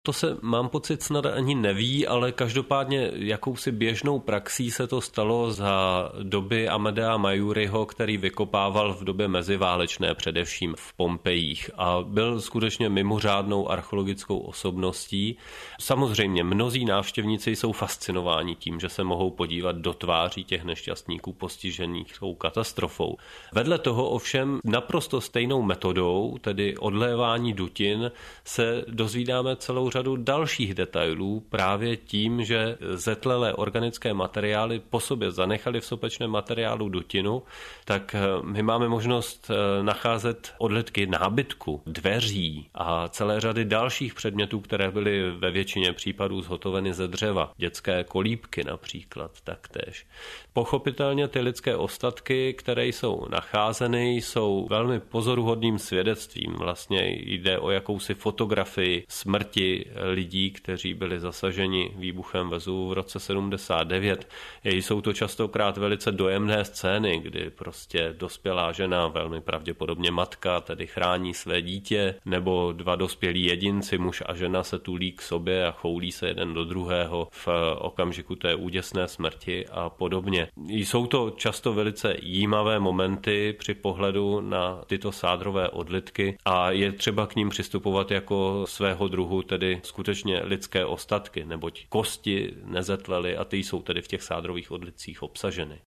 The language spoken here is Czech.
To se, mám pocit, snad ani neví, ale každopádně jakousi běžnou praxí se to stalo za doby Amadea Maiuriho, který vykopával v době meziválečné především v Pompejích a byl skutečně mimořádnou archeologickou osobností. Samozřejmě mnozí návštěvníci jsou fascinováni tím, že se mohou podívat do tváří těch nešťastníků postižených tou katastrofou. Vedle toho ovšem naprosto stejnou metodou, tedy odlévání dutin, se dozvídáme celou řadu dalších detailů právě tím, že zetlelé organické materiály po sobě zanechaly v sopečném materiálu dutinu, tak my máme možnost nacházet odlitky nábytku, dveří a celé řady dalších předmětů, které byly ve většině případů zhotoveny ze dřeva. Dětské kolíbky například taktéž. Pochopitelně ty lidské ostatky, které jsou nacházeny, jsou velmi pozoruhodným svědectvím. Vlastně jde o jakousi fotografii smrti lidí, kteří byli zasaženi výbuchem Vezuvu v roce 79. Jsou to častokrát velice dojemné scény, kdy prostě dospělá žena, velmi pravděpodobně matka, tedy chrání své dítě, nebo dva dospělí jedinci, muž a žena, se tulí k sobě a choulí se jeden do druhého v okamžiku té úděsné smrti a podobně. Jsou to často velice jímavé momenty při pohledu na tyto sádrové odlitky a je třeba k ním přistupovat jako svého druhu, tedy skutečně lidské ostatky, neboť kosti nezetlely a ty jsou tedy v těch sádrových odlitcích obsaženy.